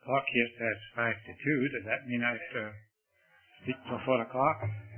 clock here says 5 to 2. Does that mean I have to speak till 4 o'clock?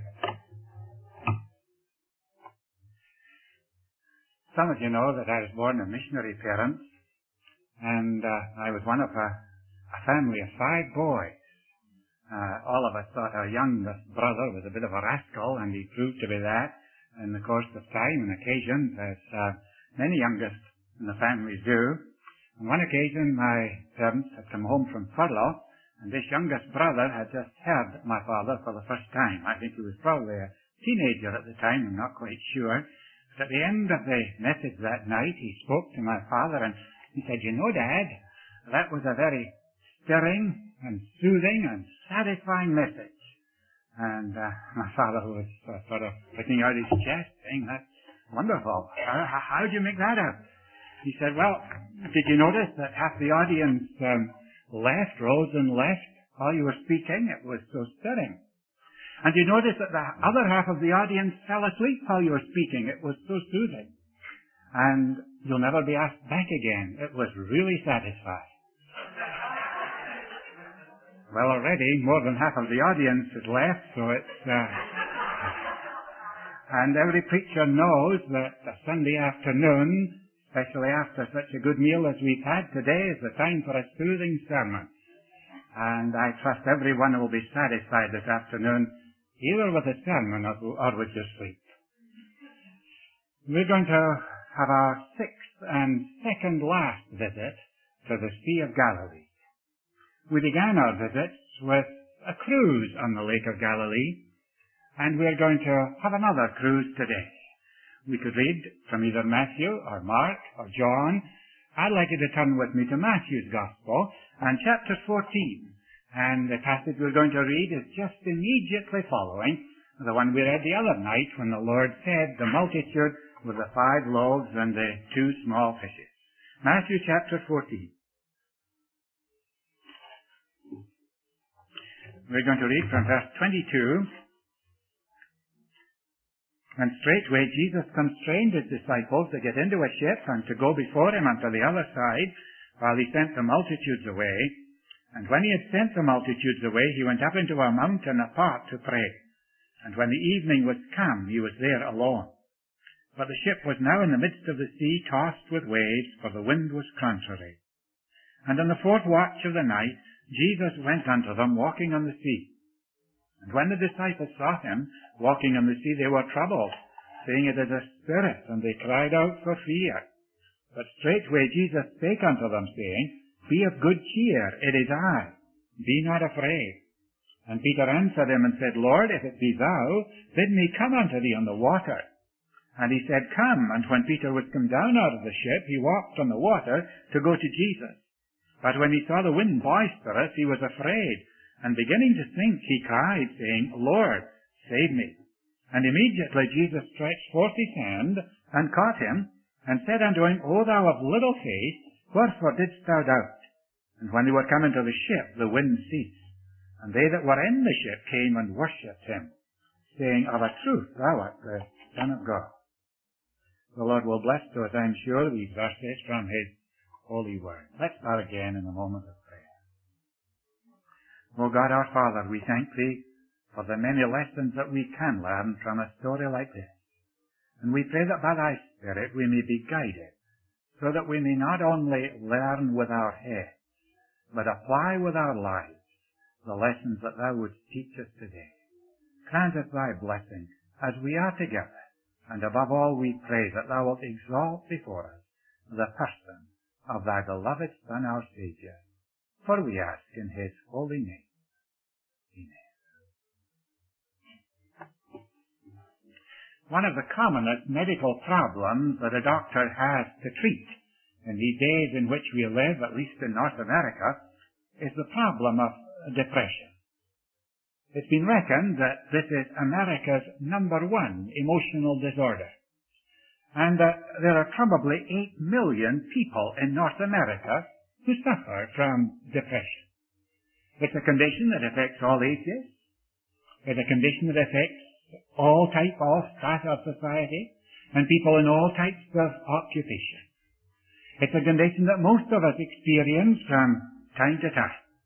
Some of you know that I was born of missionary parents, and I was one of a family of 5 boys. All of us thought our youngest brother was a bit of a rascal, and he proved to be that in the course of time and occasions, as many youngest in the families do. On one occasion, my parents had come home from furlough, and this youngest brother had just heard my father for the first time. I think he was probably a teenager at the time, I'm not quite sure. But at the end of the message that night, he spoke to my father, and he said, "You know, Dad, that was a very stirring and soothing and satisfying message." And my father was sort of putting out his chest, saying, "That's wonderful. How did you make that out?" He said, "Well, did you notice that half the audience rose and left while you were speaking? It was so stirring. And you notice that the other half of the audience fell asleep while you were speaking. It was so soothing. And you'll never be asked back again. It was really satisfying." Well, already more than half of the audience has left, so it's... And every preacher knows that a Sunday afternoon, especially after such a good meal as we've had today, is the time for a soothing sermon. And I trust everyone will be satisfied this afternoon, either with a sermon or with your sleep. We're going to have our 6th and second last visit to the Sea of Galilee. We began our visits with a cruise on the Lake of Galilee, and we're going to have another cruise today. We could read from either Matthew or Mark or John. I'd like you to turn with me to Matthew's Gospel and chapter 14. And the passage we're going to read is just immediately following the one we read the other night when the Lord fed the multitude with the 5 loaves and the 2 small fishes. Matthew chapter 14. We're going to read from verse 22. "And straightway Jesus constrained his disciples to get into a ship and to go before him unto the other side, while he sent the multitudes away. And when he had sent the multitudes away, he went up into a mountain apart to pray. And when the evening was come, he was there alone. But the ship was now in the midst of the sea, tossed with waves, for the wind was contrary. And in the 4th watch of the night, Jesus went unto them, walking on the sea. And when the disciples saw him walking on the sea, they were troubled, saying, It is a spirit, and they cried out for fear. But straightway Jesus spake unto them, saying, Be of good cheer, it is I, be not afraid. And Peter answered him and said, Lord, if it be thou, bid me come unto thee on the water. And he said, Come. And when Peter was come down out of the ship, he walked on the water to go to Jesus. But when he saw the wind boisterous, he was afraid, and beginning to sink, he cried, saying, Lord, save me. And immediately Jesus stretched forth his hand, and caught him, and said unto him, O thou of little faith, wherefore didst thou doubt? And when they were come into the ship, the wind ceased. And they that were in the ship came and worshipped him, saying, Of a truth thou art the Son of God. The Lord will bless to us, I am sure, these verses from his holy word. Let's bow again in a moment of prayer. O God our Father, we thank thee for the many lessons that we can learn from a story like this. And we pray that by thy Spirit we may be guided, so that we may not only learn with our heads, but apply with our lives the lessons that thou wouldst teach us today. Grant us thy blessing as we are together, and above all we pray that thou wilt exalt before us the person of thy beloved Son, our Saviour. For we ask in his holy name. Amen. One of the commonest medical problems that a doctor has to treat in these days in which we live, at least in North America, is the problem of depression. It's been reckoned that this is America's #1 emotional disorder, and that there are probably 8 million people in North America who suffer from depression. It's a condition that affects all ages. It's a condition that affects all strata of society, and people in all types of occupation. It's a condition that most of us experience from time to time.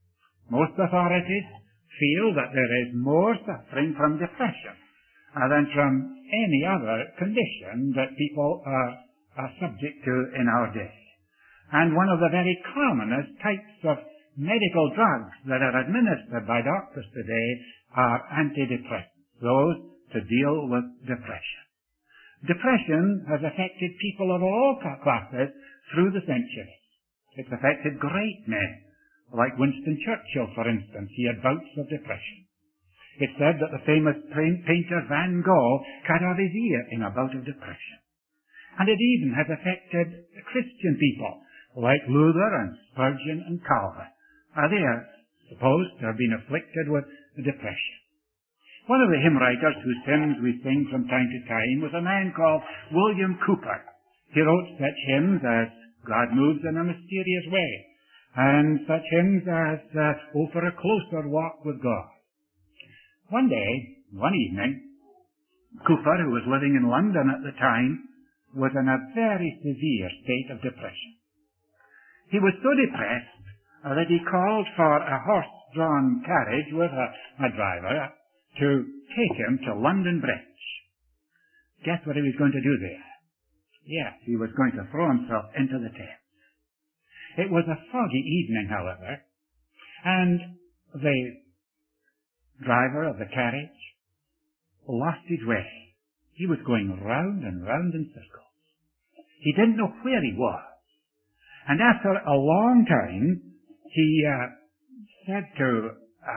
Most authorities feel that there is more suffering from depression than from any other condition that people are subject to in our day. And one of the very commonest types of medical drugs that are administered by doctors today are antidepressants, those to deal with depression. Depression has affected people of all classes through the centuries. It's affected great men, like Winston Churchill, for instance. He had bouts of depression. It's said that the famous painter Van Gogh cut off his ear in a bout of depression. And it even has affected Christian people, like Luther and Spurgeon and Calvin. They are supposed to have been afflicted with depression. One of the hymn writers whose hymns we sing from time to time was a man called William Cowper. He wrote such hymns as God Moves in a Mysterious Way, and such hymns as Oh, for a Closer Walk with God. One evening, Cowper, who was living in London at the time, was in a very severe state of depression. He was so depressed that he called for a horse-drawn carriage with a driver to take him to London Bridge. Guess what he was going to do there? Yes, he was going to throw himself into the Thames. It was a foggy evening, however, and the driver of the carriage lost his way. He was going round and round in circles. He didn't know where he was. And after a long time, he said to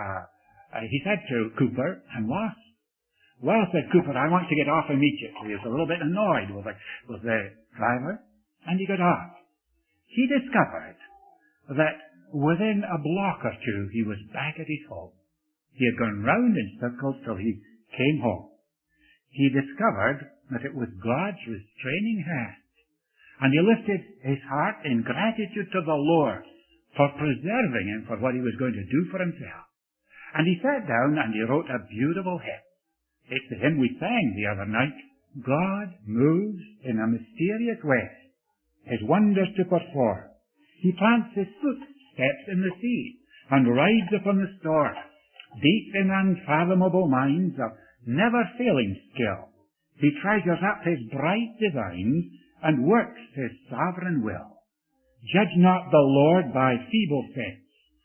Cowper and Ross, "Well," said Cowper, "I want to get off immediately." He was a little bit annoyed with the driver, and he got off. He discovered that within a block or two, he was back at his home. He had gone round in circles till he came home. He discovered that it was God's restraining hand, and he lifted his heart in gratitude to the Lord for preserving him for what he was going to do for himself. And he sat down and he wrote a beautiful hymn. It's the hymn we sang the other night. God moves in a mysterious way, his wonders to perform. He plants his footsteps in the sea and rides upon the storm. Deep in unfathomable minds of never-failing skill, he treasures up his bright designs and works his sovereign will. Judge not the Lord by feeble sense,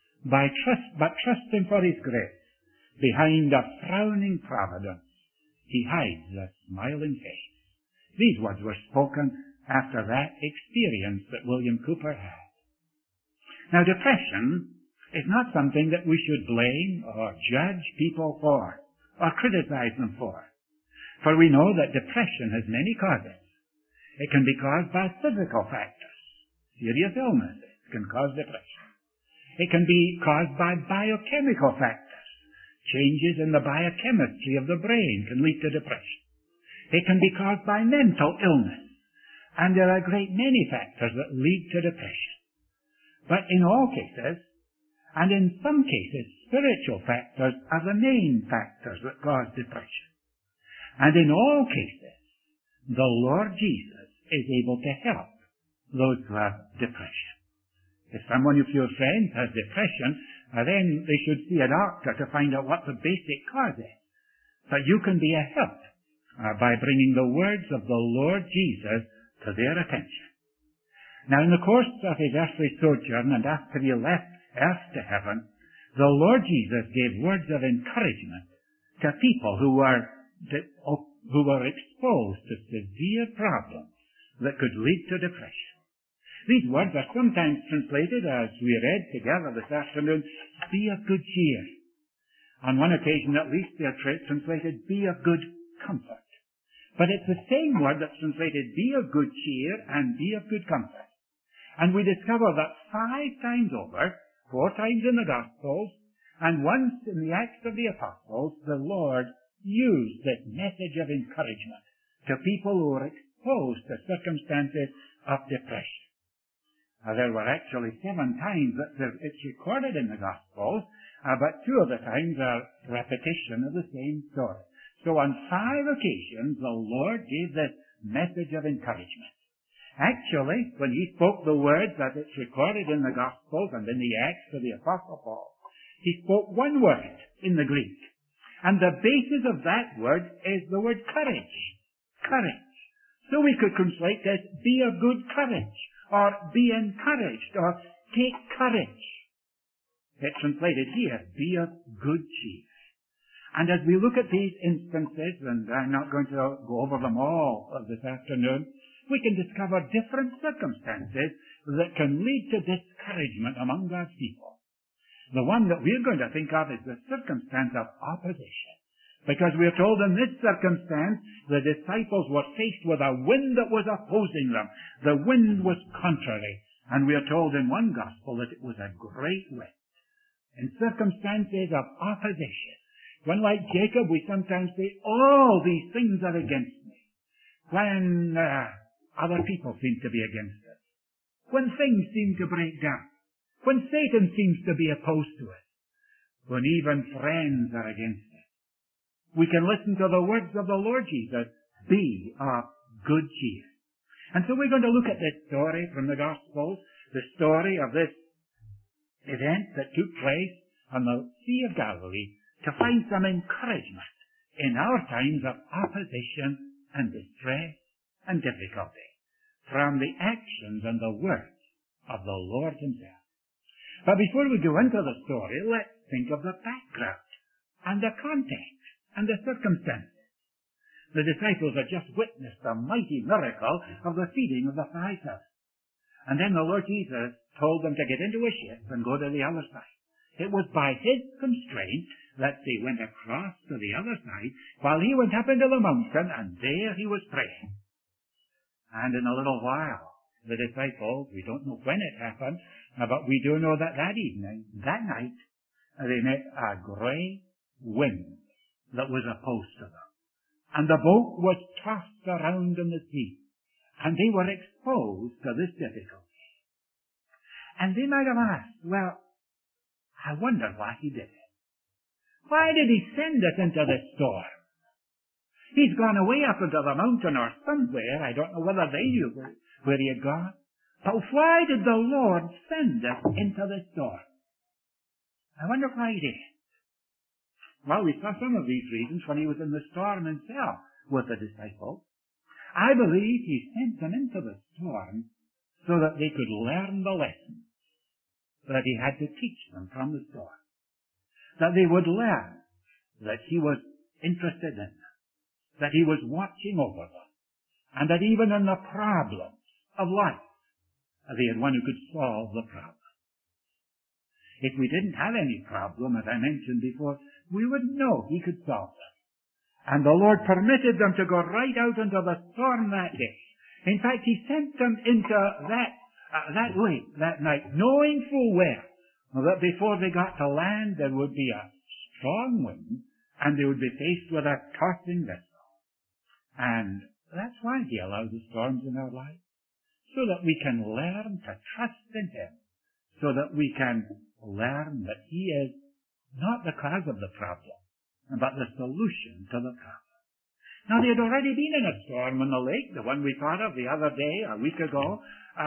but trust him for his grace. Behind a frowning providence, he hides a smiling face. These words were spoken after that experience that William Cowper had. Now, depression is not something that we should blame or judge people for or criticize them for. For we know that depression has many causes. It can be caused by physical factors. Serious illnesses can cause depression. It can be caused by biochemical factors. Changes in the biochemistry of the brain can lead to depression. It can be caused by mental illness. And there are a great many factors that lead to depression. But in all cases, and in some cases, spiritual factors are the main factors that cause depression. And in all cases, the Lord Jesus is able to help those who have depression. If someone of your friends has depression, then they should see a doctor to find out what the basic cause is. But you can be a help by bringing the words of the Lord Jesus to their attention. Now, in the course of his earthly sojourn and after he left earth to heaven, the Lord Jesus gave words of encouragement to people who were exposed to severe problems that could lead to depression. These words are sometimes translated, as we read together this afternoon, be of good cheer. On one occasion at least they are translated, be of good comfort. But it's the same word that's translated, be of good cheer and be of good comfort. And we discover that 5 times over, 4 times in the Gospels, and once in the Acts of the Apostles, the Lord used this message of encouragement to people who were exposed to circumstances of depression. There were actually 7 times that it's recorded in the Gospels, but 2 of the times are repetition of the same story. So on 5 occasions, the Lord gave this message of encouragement. Actually, when he spoke the words as it's recorded in the Gospels and in the Acts of the Apostle Paul, He spoke one word in the Greek. And the basis of that word is the word courage. Courage. So we could translate this, be of good courage, or be encouraged, or take courage. It's translated here, be of good cheer. And as we look at these instances, and I'm not going to go over them all this afternoon, we can discover different circumstances that can lead to discouragement among God's people. The one that we're going to think of is the circumstance of opposition. Because we're told in this circumstance, the disciples were faced with a wind that was opposing them. The wind was contrary. And we are told in one gospel that it was a great wind. In circumstances of opposition, when like Jacob we sometimes say, all these things are against me. When other people seem to be against us. When things seem to break down. When Satan seems to be opposed to us. When even friends are against us. We can listen to the words of the Lord Jesus, be of good cheer. And so we're going to look at this story from the Gospels, the story of this event that took place on the Sea of Galilee, to find some encouragement in our times of opposition and distress and difficulty from the actions and the words of the Lord himself. But before we go into the story, let's think of the background and the context and the circumstances. The disciples had just witnessed the mighty miracle of the feeding of the 5,000. And then the Lord Jesus told them to get into a ship and go to the other side. It was by his constraint that they went across to the other side while he went up into the mountain, and there he was praying. And in a little while, the disciples, we don't know when it happened, but we do know that that evening, that night, they met a great wind that was opposed to them. And the boat was tossed around in the sea. And they were exposed to this difficulty. And they might have asked, well, I wonder why he did it. Why did he send us into this storm? He's gone away up into the mountain or somewhere. I don't know whether they knew where he had gone. But why did the Lord send us into this storm? I wonder why he did. Well, we saw some of these reasons when he was in the storm himself with the disciples. I believe he sent them into the storm so that they could learn the lessons that he had to teach them from the storm. That they would learn that he was interested in them, that he was watching over them, and that even in the problems of life, they had one who could solve the problem. If we didn't have any problem, as I mentioned before, we wouldn't know he could solve them. And the Lord permitted them to go right out into the storm that day. In fact, he sent them into that lake that night, knowing full well that before they got to land there would be a strong wind and they would be faced with a tossing vessel. And that's why he allows the storms in our life, so that we can learn to trust in him, so that we can learn that he is not the cause of the problem, but the solution to the problem. Now, they had already been in a storm in the lake, the one we thought of the other day, a week ago.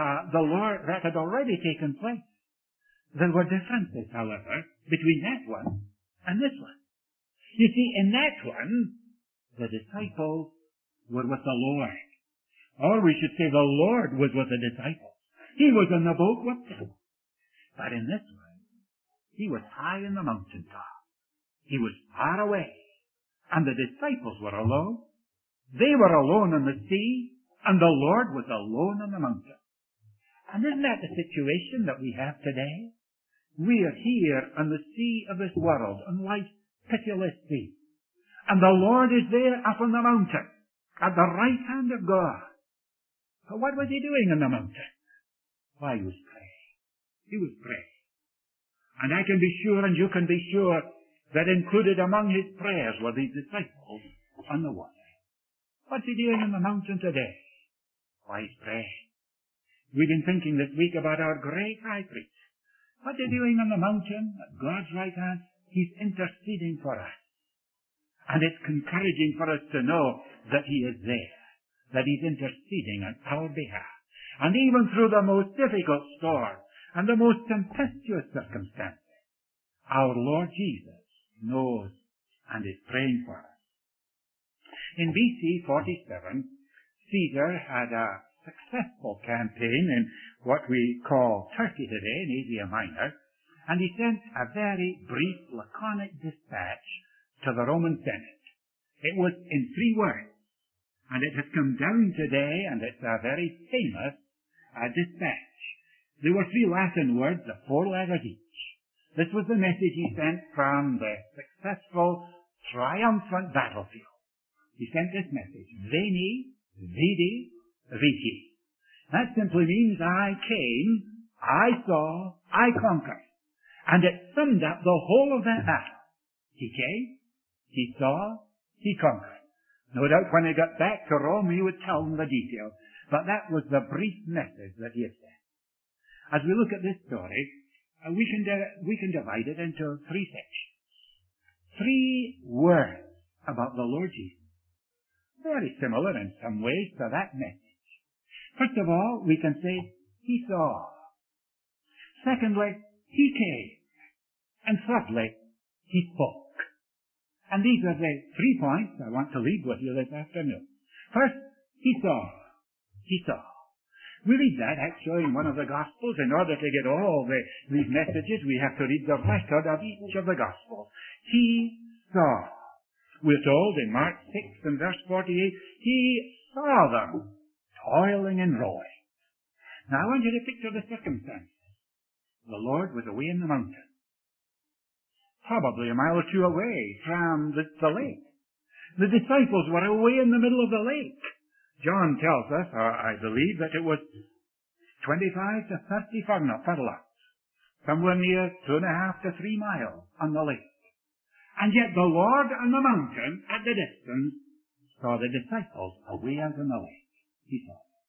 That had already taken place. There were differences, however, between that one and this one. You see, in that one, the disciples were with the Lord. Or we should say the Lord was with the disciples. He was in the boat with them. But in this one, he was high in the mountaintop. He was far away. And the disciples were alone. They were alone in the sea, and the Lord was alone on the mountain. And isn't that the situation that we have today? We are here on the sea of this world, on life's pitiless sea. And the Lord is there up on the mountain, at the right hand of God. But what was he doing on the mountain? Why, he was praying. He was praying. And I can be sure, and you can be sure, that included among his prayers were these disciples on the water. What's he doing on the mountain today? Why, he's praying. We've been thinking this week about our great high priest. What's he doing on the mountain at God's right hand? He's interceding for us. And it's encouraging for us to know that he is there, that he's interceding on our behalf. And even through the most difficult storm and the most tempestuous circumstances, our Lord Jesus knows and is praying for us. In BC 47, Caesar had a successful campaign in what we call Turkey today, in Asia Minor, and he sent a very brief, laconic dispatch to the Roman Senate. It was in 3 words, and it has come down today, and it's a very famous dispatch. There were 3 Latin words of 4 letters each. This was the message he sent from the successful, triumphant battlefield. He sent this message: Veni, Vidi, Vici. That simply means I came, I saw, I conquered. And it summed up the whole of that battle. He came, he saw, he conquered. No doubt when he got back to Rome he would tell them the details, but that was the brief message that he had sent. As we look at this story, we can divide it into 3 sections. 3 words about the Lord Jesus. Very similar in some ways to that message. First of all, we can say, he saw. Secondly, he came. And thirdly, he spoke. And these are the 3 points I want to leave with you this afternoon. First, he saw. He saw. We read that actually in one of the Gospels. In order to get all these messages, we have to read the record of each of the Gospels. He saw. We're told in Mark 6 and verse 48, he saw them toiling and rowing. Now I want you to picture the circumstances. The Lord was away in the mountain, probably a mile or 2 away from the lake. The disciples were away in the middle of the lake. John tells us, or I believe, that it was 25 to 30 furlongs, somewhere near 2.5 to 3 miles on the lake. And yet the Lord on the mountain, at the distance, saw the disciples away out on the lake. He saw them.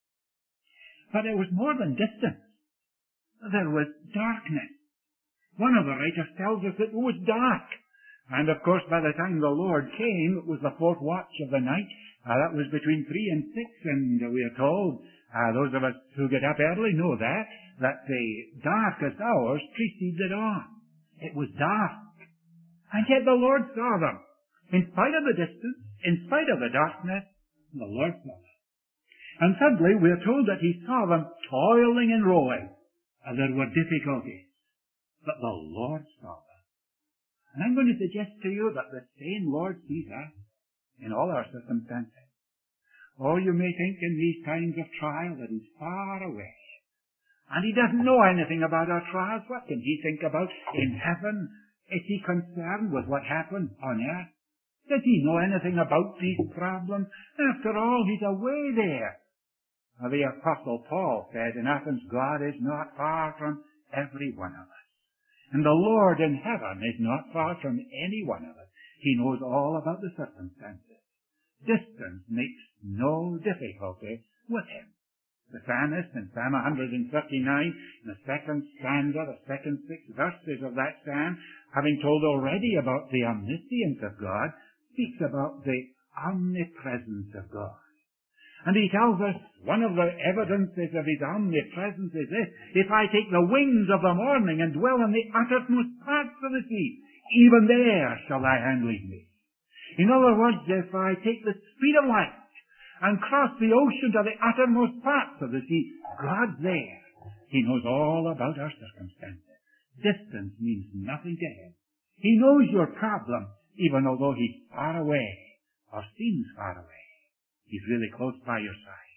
But it was more than distance. There was darkness. One of the writers tells us that it was dark. And of course, by the time the Lord came, it was the 4th watch of the night. That was between 3 and 6, and we are told, those of us who get up early know that the darkest hours precede the dawn. It was dark. And yet the Lord saw them. In spite of the distance, in spite of the darkness, the Lord saw them. And thirdly, we are told that he saw them toiling and rowing. And there were difficulties. But the Lord saw them. And I'm going to suggest to you that the same Lord sees us in all our circumstances. Oh, you may think in these times of trial that he's far away. And he doesn't know anything about our trials. What can he think about in heaven? Is he concerned with what happened on earth? Does he know anything about these problems? After all, he's away there. The Apostle Paul said in Athens, God is not far from every one of us. And the Lord in heaven is not far from any one of us. He knows all about the circumstances. Distance makes no difficulty with him. The psalmist in Psalm 139, in the 2nd stanza, the second 6 verses of that psalm, having told already about the omniscience of God, speaks about the omnipresence of God. And he tells us one of the evidences of his omnipresence is this: if I take the wings of the morning and dwell in the uttermost parts of the sea, even there shall thy hand lead me. In other words, if I take the speed of light and cross the ocean to the uttermost parts of the sea, God's there. He knows all about our circumstances. Distance means nothing to him. He knows your problem, even although he's far away, or seems far away. He's really close by your side.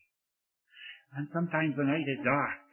And sometimes the night is dark,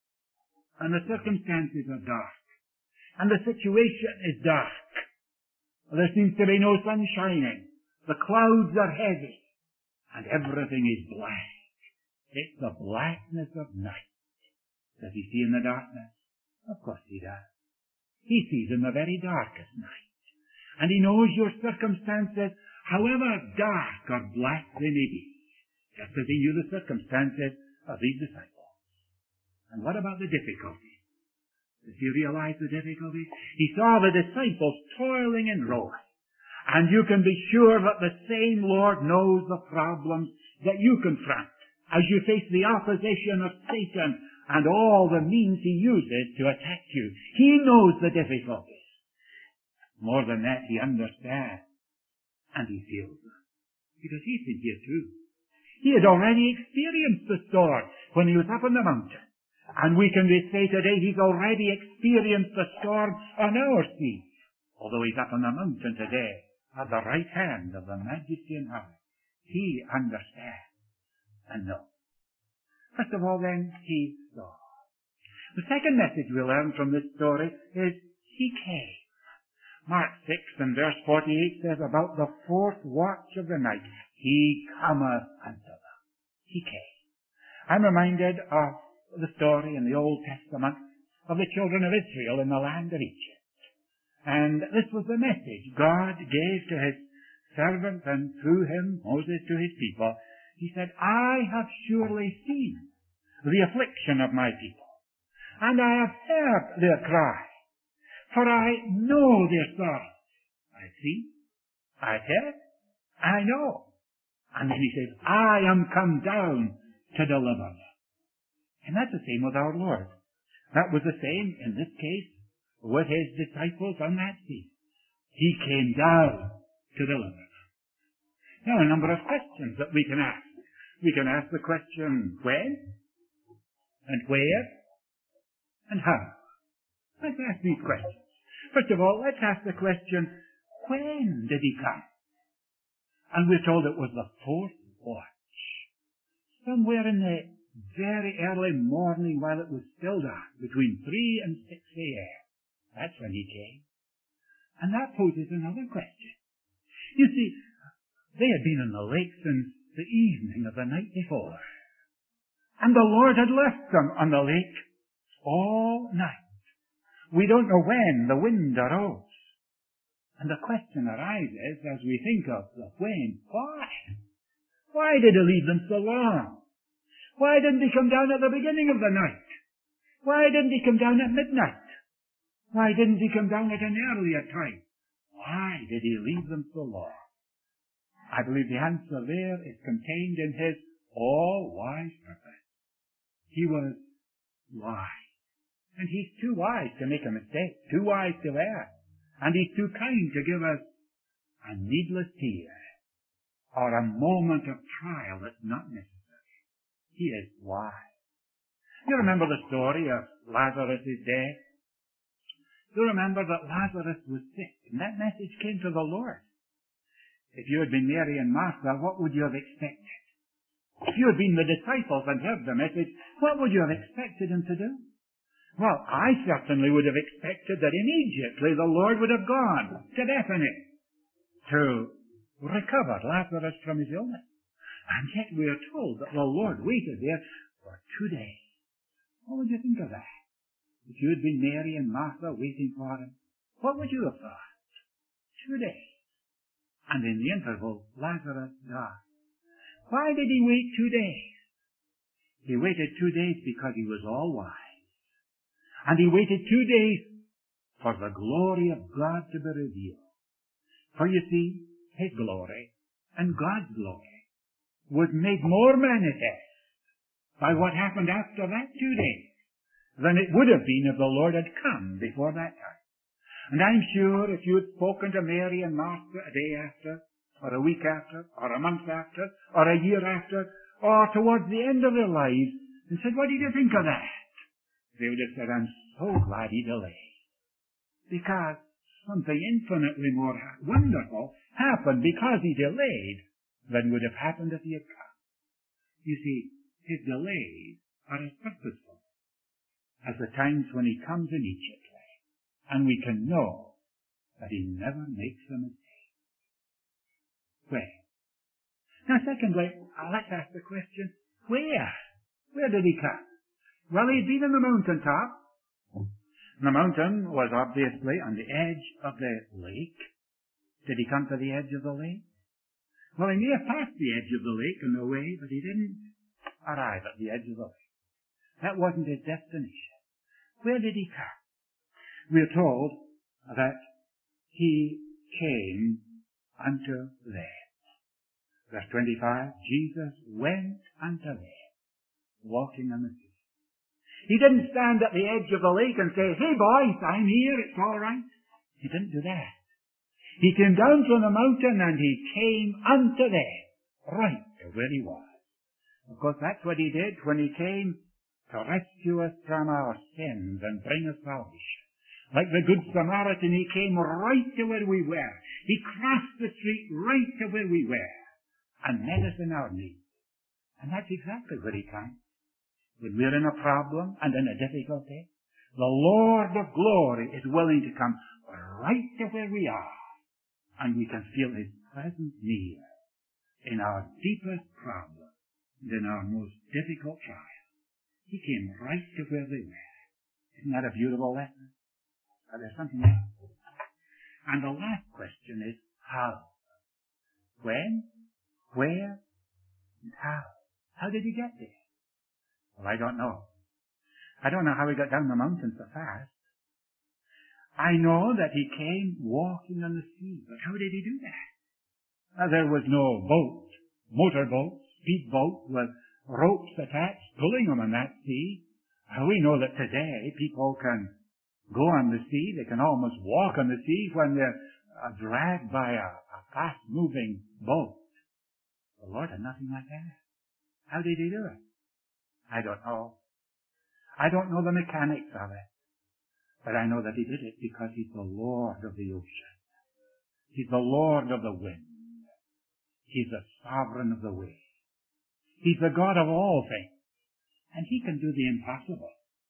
and the circumstances are dark, and the situation is dark. There seems to be no sun shining. The clouds are heavy, and everything is black. It's the blackness of night. Does he see in the darkness? Of course he does. He sees in the very darkest night. And he knows your circumstances, however dark or black they may be, just as he knew the circumstances of these disciples. And what about the difficulties? Does he realize the difficulties? He saw the disciples toiling and rowing. And you can be sure that the same Lord knows the problems that you confront as you face the opposition of Satan and all the means he uses to attack you. He knows the difficulties. More than that, he understands. And he feels it. Because he's been here too. He had already experienced the storm when he was up on the mountain. And we can say today he's already experienced the storm on our sea. Although he's up on the mountain today, at the right hand of the Majesty in heaven. He understands and knows. First of all, then, he saw. The second message we learn from this story is he came. Mark 6 and verse 48 says, about the fourth watch of the night, he cometh unto them. He came. I'm reminded of the story in the Old Testament of the children of Israel in the land of Egypt. And this was the message God gave to his servant and through him, Moses, to his people. He said, I have surely seen the affliction of my people, and I have heard their cry, for I know their sorrow. I see, I heard, I know. And then he says, I am come down to deliver them. And that's the same with our Lord. That was the same in this case with his disciples on that sea. He came down to deliver them. Now, a number of questions that we can ask. We can ask the question, when? And where? And how? Let's ask these questions. First of all, let's ask the question, when did he come? And we're told it was the fourth watch. Somewhere in the very early morning while it was still dark, between 3 and 6 a.m. That's when he came. And that poses another question. You see, they had been in the lake since the evening of the night before. And the Lord had left them on the lake all night. We don't know when the wind arose. And the question arises as we think of the when. Why? Why did he leave them so long? Why didn't he come down at the beginning of the night? Why didn't he come down at midnight? Why didn't he come down at an earlier time? Why did he leave them so long? I believe the answer there is contained in his all-wise purpose. He was wise. And he's too wise to make a mistake, too wise to err. And he's too kind to give us a needless tear or a moment of trial that's not necessary. He is wise. You remember the story of Lazarus' death? You remember that Lazarus was sick, and that message came to the Lord. If you had been Mary and Martha, what would you have expected? If you had been the disciples and heard the message, what would you have expected him to do? Well, I certainly would have expected that immediately the Lord would have gone to Bethany to recover Lazarus from his illness. And yet we are told that the Lord waited there for 2 days. What would you think of that? If you had been Mary and Martha waiting for him, what would you have thought? 2 days. And in the interval, Lazarus died. Why did he wait 2 days? He waited 2 days because he was all wise. And he waited 2 days for the glory of God to be revealed. For you see, his glory and God's glory was made more manifest by what happened after that 2 days than it would have been if the Lord had come before that time. And I'm sure if you had spoken to Mary and Martha a day after, or a week after, or a month after, or a year after, or towards the end of their lives, and said, what did you think of that? They would have said, I'm so glad he delayed. Because something infinitely more wonderful happened because he delayed than would have happened if he had come. You see, his delays are as purposeful as the times when he comes in Egypt. And we can know that he never makes a mistake. Where? Now, secondly, let's ask the question, where? Where did he come? Well, he'd been on the mountaintop. The mountain was obviously on the edge of the lake. Did he come to the edge of the lake? Well, he may have passed the edge of the lake on the way, but he didn't arrive at the edge of the lake. That wasn't his destination. Where did he come? We're told that he came unto them. Verse 25, Jesus went unto them, walking on the sea. He didn't stand at the edge of the lake and say, hey boys, I'm here, it's all right. He didn't do that. He came down from the mountain and he came unto them, right to where he was. Of course, that's what he did when he came to rescue us from our sins and bring us salvation. Like the Good Samaritan, he came right to where we were. He crossed the street right to where we were and met us in our need. And that's exactly where he comes. When we're in a problem and in a difficulty, the Lord of glory is willing to come right to where we are, and we can feel his presence near in our deepest problem and in our most difficult trial. He came right to where they were. Isn't that a beautiful lesson? But there's something else. And the last question is how? When? Where? And how? How did he get there? Well, I don't know. I don't know how he got down the mountain so fast. I know that he came walking on the sea, but how did he do that? Now, there was no boat, motorboat, speedboat with ropes attached, pulling him on that sea. We know that today people can go on the sea, they can almost walk on the sea when they're dragged by a fast-moving boat. The Lord had nothing like that. How did he do it? I don't know. I don't know the mechanics of it. But I know that he did it because he's the Lord of the ocean. He's the Lord of the wind. He's the sovereign of the waves. He's the God of all things. And he can do the impossible.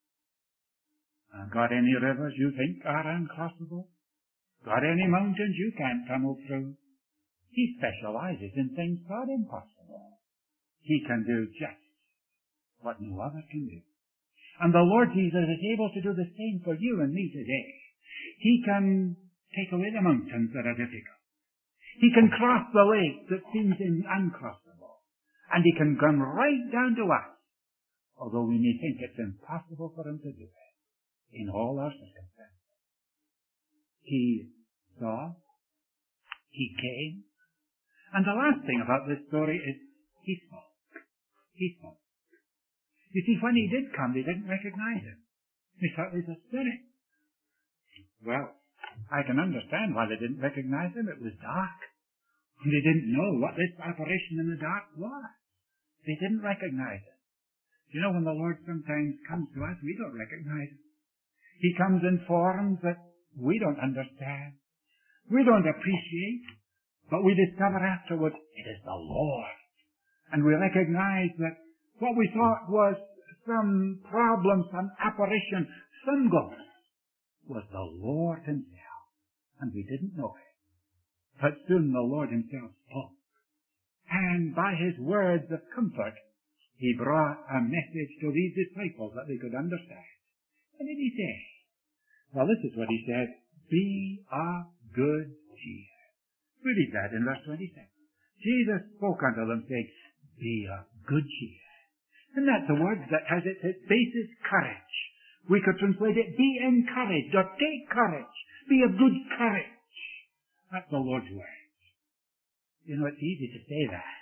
Got any rivers you think are uncrossable? Got any mountains you can't tunnel through? He specializes in things thought impossible. He can do just what no other can do. And the Lord Jesus is able to do the same for you and me today. He can take away the mountains that are difficult. He can cross the lake that seems uncrossable. And he can come right down to us, although we may think it's impossible for him to do it in all our circumstances. He saw, he came, and the last thing about this story is he spoke. He spoke. You see, when he did come, they didn't recognize him. They thought he was a spirit. Well, I can understand why they didn't recognize him. It was dark. And they didn't know what this apparition in the dark was. They didn't recognize him. You know, when the Lord sometimes comes to us, we don't recognize him. He comes in forms that we don't understand. We don't appreciate. But we discover afterwards, it is the Lord. And we recognize that what we thought was some problem, some apparition, some ghost, was the Lord himself. And we didn't know it. But soon the Lord himself spoke. And by his words of comfort, he brought a message to these disciples that they could understand. What did he say? Well, this is what he said. Be of good cheer. We read that in verse 27. Jesus spoke unto them, saying, be of good cheer. And that's a word that has its basis, courage. We could translate it, be encouraged, or take courage. Be of good courage. That's the Lord's words. You know, it's easy to say that.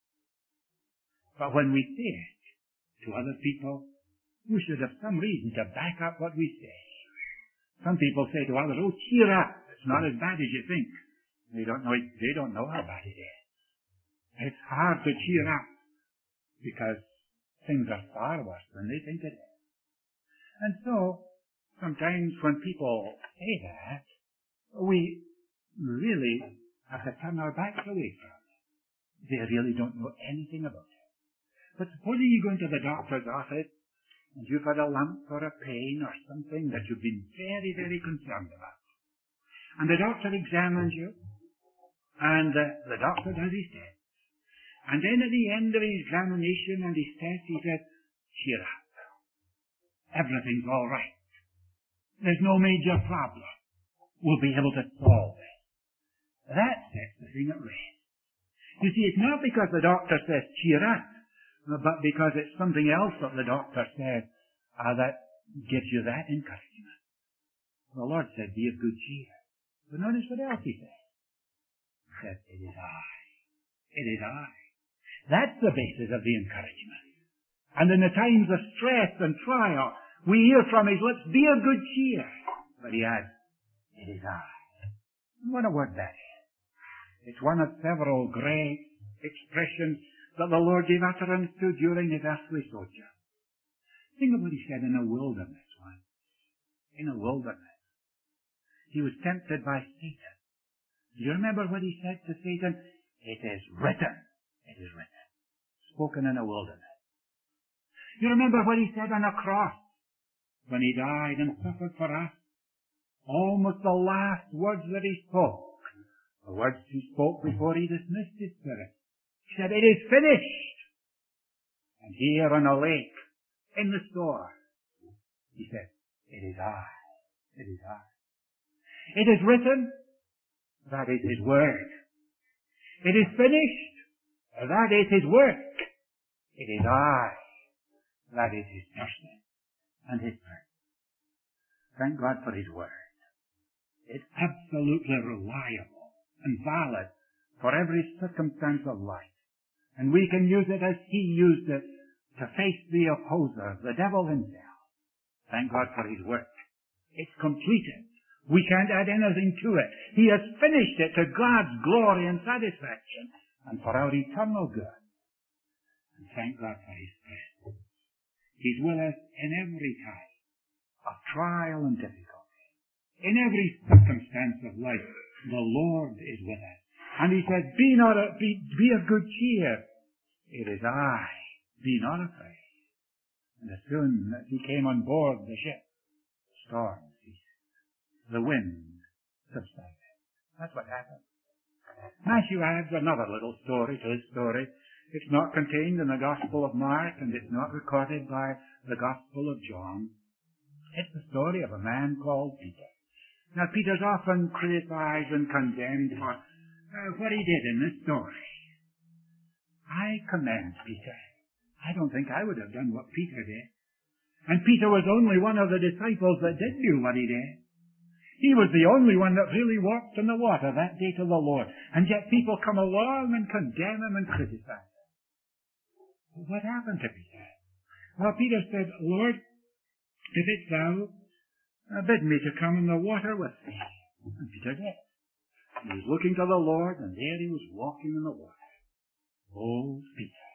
But when we say it to other people, we should have some reason to back up what we say. Some people say to others, oh, cheer up. It's not as bad as you think. They don't know how bad it is. It's hard to cheer up because things are far worse than they think it is. And so, sometimes when people say that, we really have to turn our backs away from it. They really don't know anything about it. But supposing you go into the doctor's office and you've had a lump or a pain or something that you've been very, very concerned about. And the doctor examines you, and the doctor does his test. And then at the end of his examination and his test, he says, cheer up. Everything's all right. There's no major problem. We'll be able to solve it. That sets the thing at rest. You see, it's not because the doctor says cheer up, but because it's something else that the doctor said that gives you that encouragement. The Lord said, be of good cheer. But notice what else he said. He said, it is I. It is I. That's the basis of the encouragement. And in the times of stress and trial, we hear from his lips, be of good cheer. But he adds, it is I. What a word that is. It's one of several great expressions that the Lord gave utterance to during his earthly sojourn. Think of what he said in a wilderness once. In a wilderness. He was tempted by Satan. Do you remember what he said to Satan? It is written. It is written. Spoken in a wilderness. You remember what he said on a cross when he died and suffered for us? Almost the last words that he spoke. The words he spoke before he dismissed his spirit. He said, it is finished. And here on a lake, in the store, he said, it is I. It is I. It is written. That is his word. It is finished. That is his work. It is I. That is his person and his word. Thank God for his word. It's absolutely reliable and valid for every circumstance of life. And we can use it as he used it to face the opposer, the devil himself. Thank God for his work. It's completed. We can't add anything to it. He has finished it to God's glory and satisfaction and for our eternal good. And thank God for his presence. He's with us in every time of trial and difficulty. In every circumstance of life, the Lord is with us. And he said, be of good cheer. It is I. Be not afraid. And as soon as he came on board the ship, the storm ceased. The wind subsided. That's what happened. Matthew adds another little story to his story. It's not contained in the Gospel of Mark, and it's not recorded by the Gospel of John. It's the story of a man called Peter. Now, Peter's often criticized and condemned for what he did in this story. I commend Peter. I don't think I would have done what Peter did. And Peter was only one of the disciples that did do what he did. He was the only one that really walked on the water that day to the Lord. And yet people come along and condemn him and criticize him. Well, what happened to Peter? Well, Peter said, Lord, if it's thou, bid me to come in the water with thee. And Peter did. He was looking to the Lord, and there he was walking in the water. Oh, Peter.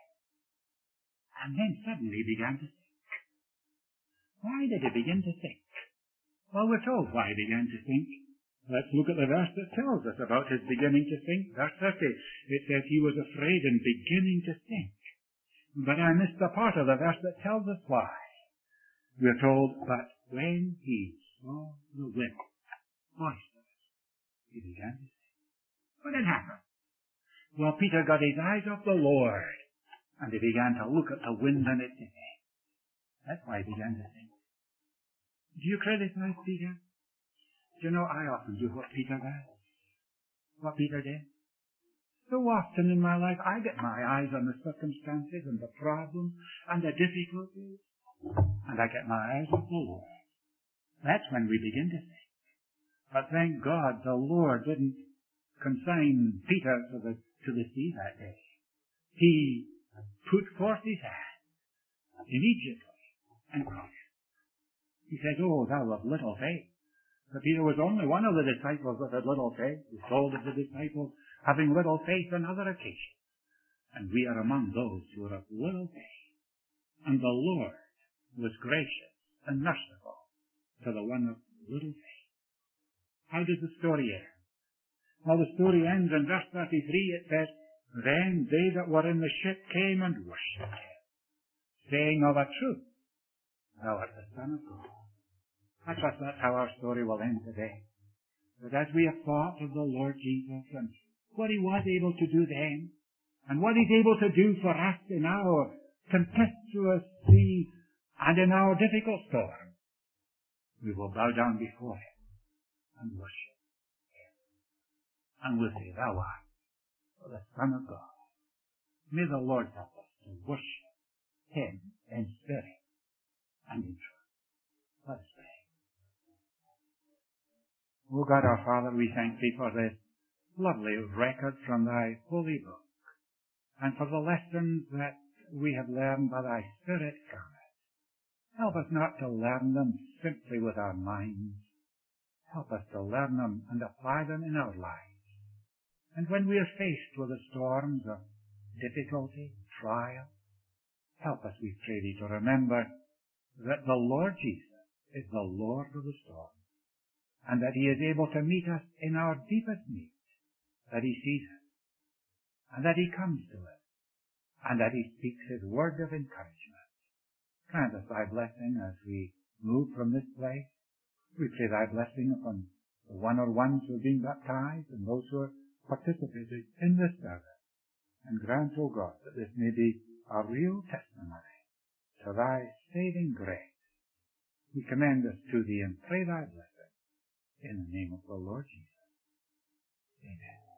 And then suddenly he began to sink. Why did he begin to sink? Well, we're told why he began to sink. Let's look at the verse that tells us about his beginning to sink. Verse 30. It says he was afraid and beginning to sink. But I missed the part of the verse that tells us why. We're told, but when he saw the wind boisterous, he began to sink. What had happened? Well, Peter got his eyes off the Lord, and he began to look at the wind and its effect. That's why he began to sink. Do you criticize Peter? Do you know, I often do what Peter does. What Peter did. So often in my life, I get my eyes on the circumstances and the problems and the difficulties, and I get my eyes off the Lord. That's when we begin to sink. But thank God the Lord didn't consign Peter to the sea that day. He put forth his hand immediately and caught him. He said, oh, thou of little faith. But Peter was only one of the disciples that had little faith. He told of the disciples having little faith on other occasions. And we are among those who are of little faith. And the Lord was gracious and merciful to the one of little faith. How does the story end? Well, the story ends in verse 33. It says, then they that were in the ship came and worshipped him, saying of a truth, thou art the Son of God. I trust that's how our story will end today. But as we have thought of the Lord Jesus and what he was able to do then, and what he's able to do for us in our tempestuous sea and in our difficult storm, we will bow down before him and worship him. And we'll say, thou art the Son of God. May the Lord help us to worship him in spirit and in truth. Let us pray. O God our Father, we thank thee for this lovely record from thy holy book, and for the lessons that we have learned by thy Spirit from it. Help us not to learn them simply with our minds. Help us to learn them and apply them in our lives. And when we are faced with the storms of difficulty, trial, help us, we pray thee, to remember that the Lord Jesus is the Lord of the storm, and that he is able to meet us in our deepest need, that he sees us, and that he comes to us, and that he speaks his word of encouragement. Grant us thy blessing as we move from this place. We pray thy blessing upon the one-on-ones who are being baptized and those who are participating in this service. And grant, O God, that this may be a real testimony to thy saving grace. We commend us to thee and pray thy blessing in the name of the Lord Jesus. Amen.